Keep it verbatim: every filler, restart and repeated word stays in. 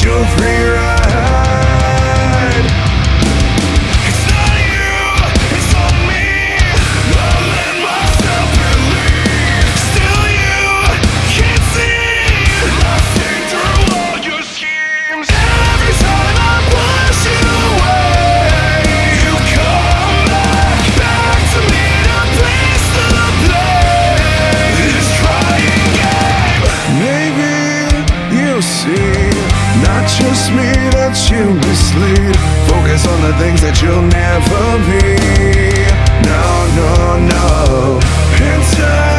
your free ride. It's not you, it's on me. I let myself believe. Still you can't see. I've seen through all your schemes. And every time I push you away, you come back, back to me to place the blame. This crying game. Maybe you'll see, not just me that you mislead. Focus on the things that you'll never be. No, no, no. And time